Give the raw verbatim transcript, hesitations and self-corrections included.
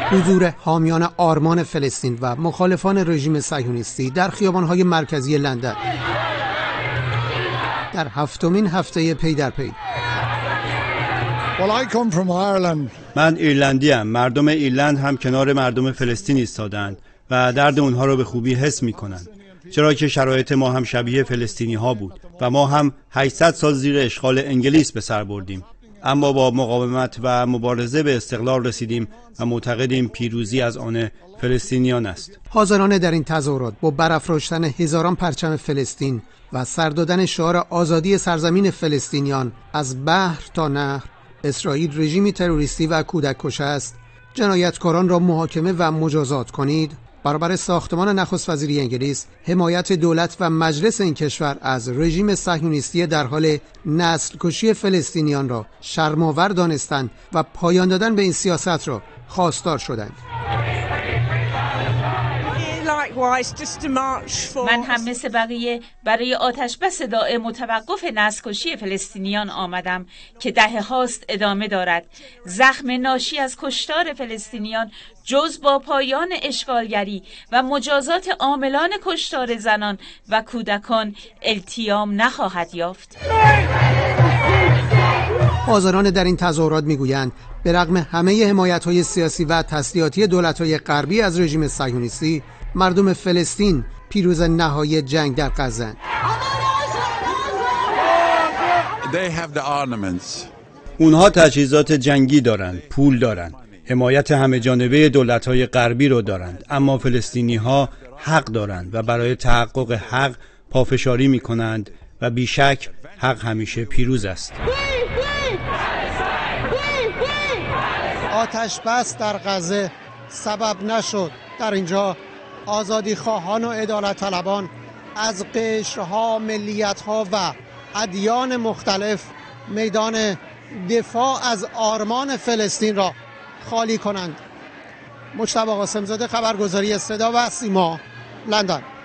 حضور حامیان آرمان فلسطین و مخالفان رژیم صهیونیستی در خیابان‌های مرکزی لندن در هفتمین هفته پی در پی. Well, I come from Ireland. من ایرلندیم. مردم ایرلند هم کنار مردم فلسطین ایستادند و درد اونها رو به خوبی حس می‌کنند، چرا که شرایط ما هم شبیه فلسطینی ها بود و ما هم هشتصد سال زیر اشغال انگلیس به سر بردیم، اما با مقاومت و مبارزه به استقلال رسیدیم و معتقدیم پیروزی از آن فلسطینیان است. حاضران در این تظاهرات با برافراشتن هزاران پرچم فلسطین و سر دادن شعار آزادی سرزمین فلسطینیان از بحر تا نهر، اسرائیل رژیمی تروریستی و کودک کش است، جنایتکاران را محاکمه و مجازات کنید، برابر ساختمان نخست وزیری انگلیس حمایت دولت و مجلس این کشور از رژیم صهیونیستی در حال نسل کشی فلسطینیان را شرم‌آور دانستند و پایان دادن به این سیاست را خواستار شدند. من هم مثل بقیه برای آتش بس دائم متوقف نسل کشی فلسطینیان آمدم که دهه هاست ادامه دارد. زخم ناشی از کشتار فلسطینیان جز با پایان اشغالگری و مجازات عاملان کشتار زنان و کودکان التیام نخواهد یافت. حاضران در این تظاهرات میگویند به رغم همه حمایت‌های سیاسی و تسلیحاتی دولت‌های غربی از رژیم صهیونیستی، مردم فلسطین پیروز نهایی جنگ در غزه‌اند. اونها تجهیزات جنگی دارند، پول دارند، حمایت همه جانبه دولت‌های غربی رو دارند، اما فلسطینی‌ها حق دارند و برای تحقق حق پافشاری می‌کنند و بیشک حق همیشه پیروز است. آتش بس در غزه سبب نشد در اینجا آزادی خواهان و عدالت طلبان از قشرها، ملیت‌ها و ادیان مختلف میدان دفاع از آرمان فلسطین را خالی کنند. مجتبی قاسم‌زاده، خبرگزاری صدا و سیما، لندن.